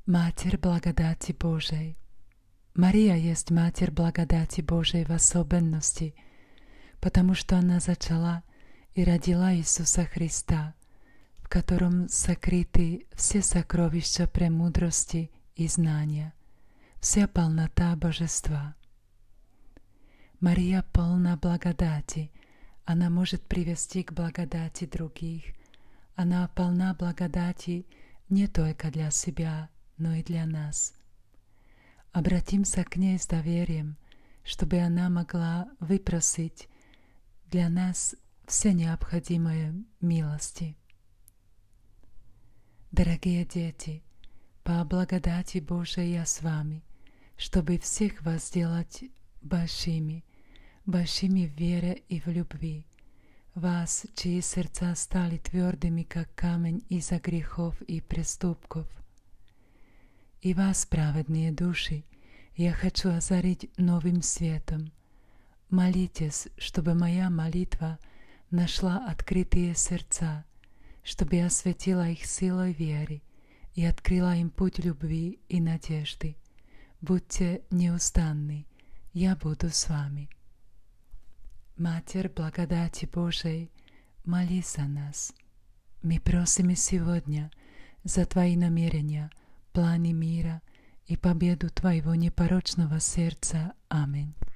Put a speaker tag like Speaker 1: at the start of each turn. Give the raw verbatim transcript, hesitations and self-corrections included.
Speaker 1: Матерь благодати Божией. Мария есть Матерь благодати Божией в особенности, потому что она зачала и родила Иисуса Христа, в котором сокрыты все сокровища премудрости и знания, вся полнота Божества. Мария полна благодати, она может привести к благодати других, она полна благодати не только для себя, но и для нас. Обратимся к ней с доверием, чтобы она могла выпросить для нас все необходимые милости. Дорогие дети, по благодати Божией я с вами, чтобы всех вас сделать большими, большими в вере и в любви, вас, чьи сердца стали твердыми, как камень из-за грехов и преступков. И вас, праведные души, я хочу озарить новым светом. Молитесь, чтобы моя молитва нашла открытые сердца, чтобы осветила их силой веры и открыла им путь любви и надежды. Будьте неустанны, я буду с вами. Матерь благодати Божией, молись за нас. Мы просим сегодня за Твои намерения, планы мира и победу Твоего непорочного сердца. Аминь.